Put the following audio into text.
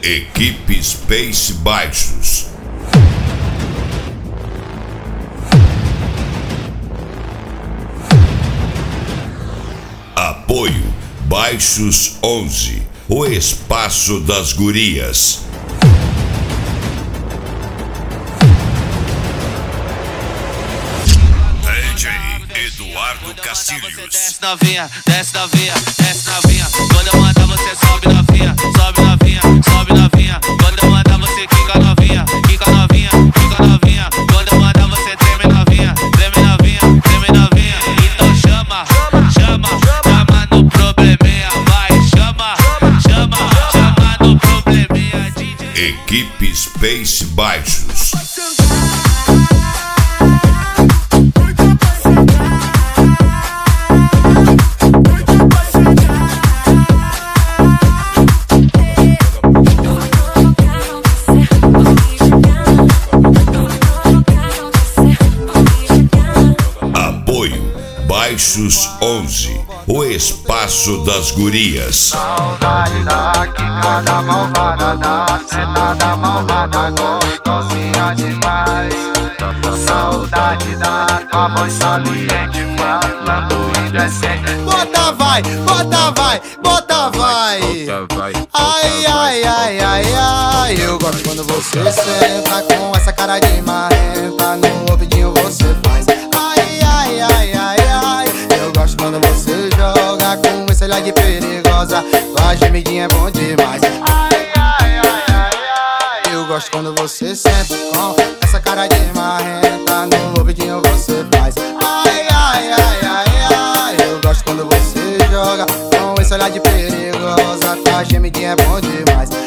Equipe Space Baixos. Apoio Baixos 11, o espaço das gurias. DJ Eduardo Castilhos. Desce novinha, desce novinha, desce novinha. Quando eu mandar você sobe novinha, sobe novinha, sobe novinha. Quando eu mandar você quica novinha, quica novinha, quica novinha. Quando eu mandar você treme novinha, treme novinha, treme novinha. Então chama, chama, chama no probleminha, vai, chama, chama, chama no probleminha, DJ. Equipe Space Baixos. Baixos 11, o espaço das gurias. Saudade da quicada malvada, da sentada malvada, gostosinha demais. Saudade da tua voz saliente, falando indecente. Bota vai, bota vai, bota vai. Ai, ai, ai, ai, ai. Eu gosto quando você senta com essa cara de marrenta. No ouvidinho você faz. Ai, ai, ai, ai, ai. Eu gosto quando você joga com esse olhar de perigosa. Tua gemidinha é bom demais. Ai, ai, ai, ai, ai. Eu gosto quando você senta com essa cara de marrenta. No ouvidinho você faz. Ai, ai, ai, ai, ai. Eu gosto quando você joga com esse olhar de perigosa. Tua gemidinha é bom demais.